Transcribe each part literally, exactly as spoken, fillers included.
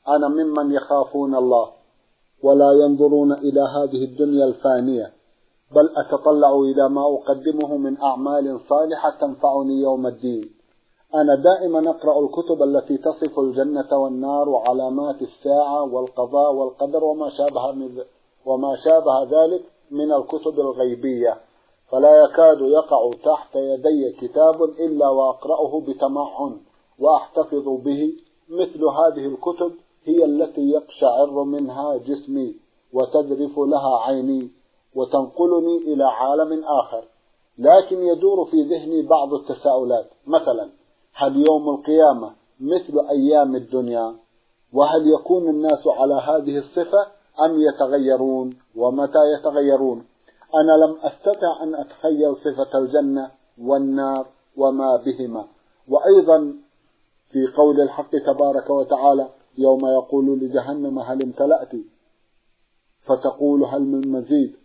أنا ممن يخافون الله ولا ينظرون إلى هذه الدنيا الفانية، بل أتطلع إلى ما أقدمه من أعمال صالحة تنفعني يوم الدين. أنا دائما أقرأ الكتب التي تصف الجنة والنار وعلامات الساعة والقضاء والقدر وما شابه وما شابه ذلك من الكتب الغيبية، فلا يكاد يقع تحت يدي كتاب إلا وأقرأه بتمعن وأحتفظ به. مثل هذه الكتب هي التي يقشعر منها جسمي وتذرف لها عيني وتنقلني إلى عالم آخر. لكن يدور في ذهني بعض التساؤلات، مثلا هل يوم القيامة مثل أيام الدنيا؟ وهل يكون الناس على هذه الصفة أم يتغيرون؟ ومتى يتغيرون؟ أنا لم أستطع أن أتخيل صفة الجنة والنار وما بهما. وأيضا في قول الحق تبارك وتعالى يوم يقول لجهنم هل امتلأت فتقول هل من مزيد،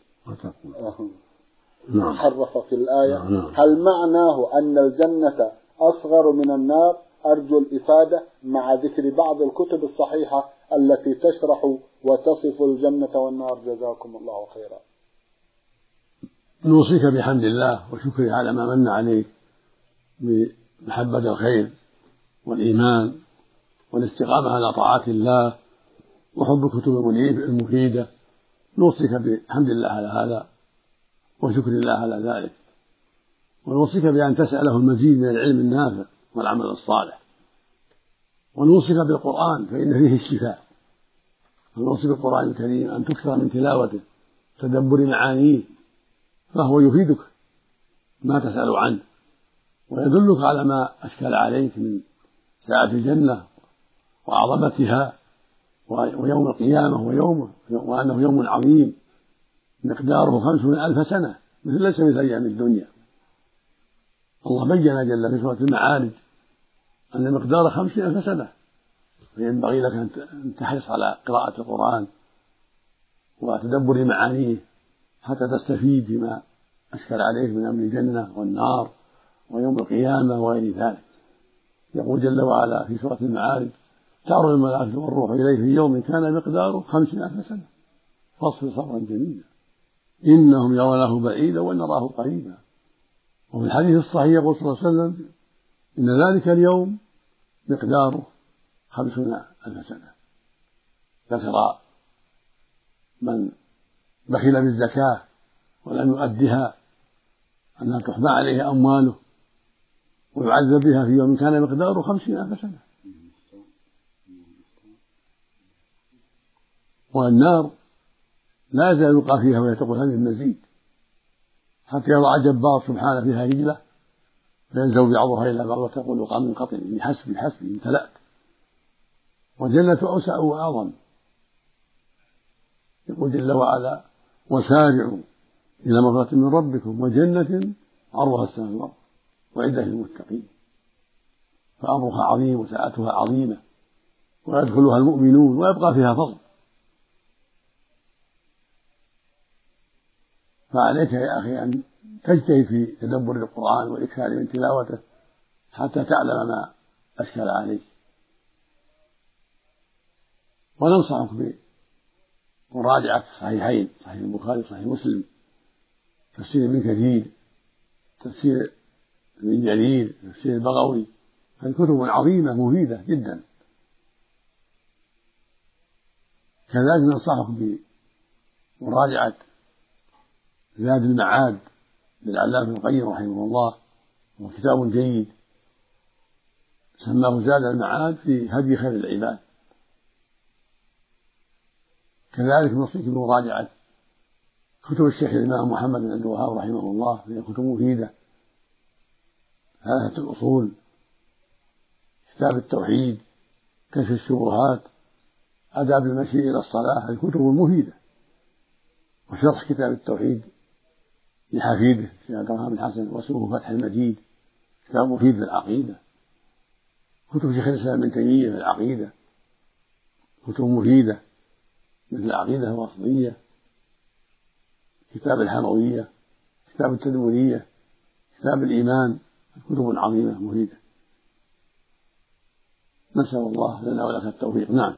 حرف في الآية. هل معناه أن الجنة أصغر من النار؟ أرجو الإفادة مع ذكر بعض الكتب الصحيحة التي تشرح وتصف الجنة والنار. جزاكم الله خيرا. نوصيك بحمد الله وشكره على ما من عليك بمحبة الخير والإيمان والاستقامة على طاعات الله وحب الكتب المفيدة. نوصيك بحمد الله على هذا وشكر الله على ذلك، ونوصيك بأن تسأله المزيد من العلم النافع والعمل الصالح، ونوصيك بالقرآن فإن فيه الشفاء. ونوصي بالقرآن الكريم أن تكثر من تلاوته تدبر معانيه، فهو يفيدك ما تسأل عنه ويدلك على ما أشكل عليك من ساعة الجنة وعظمتها ويوم القيامة ويومه، وأنه يوم عظيم مقداره خمسون ألف سنة، مثل ليس مثل أيام الدنيا. الله بين جل في سورة المعارج أن مقدار خمسين ألف سنة، فينبغي لك أن تحرص على قراءة القرآن وتدبر معانيه حتى تستفيد فيما أشكل عليك من أمر الجنة والنار ويوم القيامة وغير ذلك. يقول جل وعلا في سورة المعارج تعرج الملائكة والروح إليه في يوم كان مقداره خمسين ألف سنة فاصبر صبرا جميلا إنهم يرونه بعيدا ونراه قريبا. وفي الحديث الصحيح يقول صلى الله عليه وسلم إن ذلك اليوم مقداره خمسون ألف سنة. ذكر من بخل بالزكاة ولم يؤدها أنها تحمى عليه أمواله ويعذب بها في يوم كان مقداره خمسين ألف سنة. والنار لا يزال يلقى فيها وهي تقول هل من مزيد، حتى يضع جبار سبحانه فيها رجله فينزو بعضها إلى بعض وتقول وقع من قطع بحسب بحسب امتلأت. والجنة أوسع وأعظم. يقول جل وعلا وسارعوا إلى مغفرة من ربكم وجنة عرضها السماء والأرض وعدة للمتقين. فأمرها عظيم وساعتها عظيمة ويدخلها المؤمنون ويبقى فيها فضل. فعليك يا أخي أن تجتهد في تدبر القرآن والإكثار من تلاوته حتى تعلم ما أشكل عليك. وننصحك بمراجعة الصحيحين صحيح البخاري صحيح مسلم، تفسير ابن كثير، تفسير ابن جرير، تفسير البغوي، هذه كتب عظيمة مفيدة جدا. كذلك ننصحك بمراجعة زاد المعاد للعلامة ابن القيم رحمه الله، وهو كتاب جيد سماه زاد المعاد في هدي خير العباد. كذلك نوصيك بمراجعة كتب الشيخ الإمام محمد بن عبد الوهاب رحمه الله، هي كتب مفيدة: ثلاثة الأصول، كتاب التوحيد، كشف الشبهات، آداب المشي إلى الصلاة، الكتب المفيدة. وشرح كتاب التوحيد لحفيده الشيخ عبد الرحمن بن حسن واسمه فتح المجيد، كتاب مفيد في العقيدة. كتب شيخ الإسلام ابن تيمية في العقيدة كتب مفيدة مثل العقيدة الواسطية، كتاب الحموية، كتاب التدمرية، كتاب الإيمان، كتب عظيمة مفيدة. نسأل الله لنا ولك التوفيق. نعم.